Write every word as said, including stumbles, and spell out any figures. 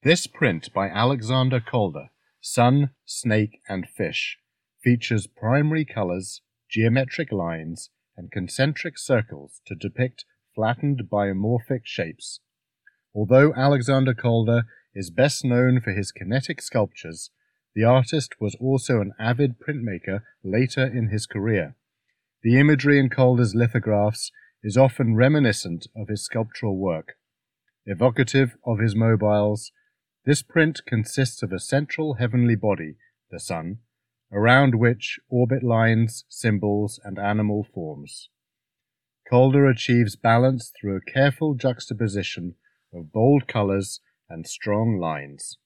This print by Alexander Calder, Sun, Snake and Fish, features primary colors, geometric lines, and concentric circles to depict flattened biomorphic shapes. Although Alexander Calder is best known for his kinetic sculptures, the artist was also an avid printmaker later in his career. The imagery in Calder's lithographs is often reminiscent of his sculptural work. Evocative of his mobiles, this print consists of a central heavenly body, the Sun, around which orbit lines, symbols, and animal forms. Calder achieves balance through a careful juxtaposition of bold colors and strong lines.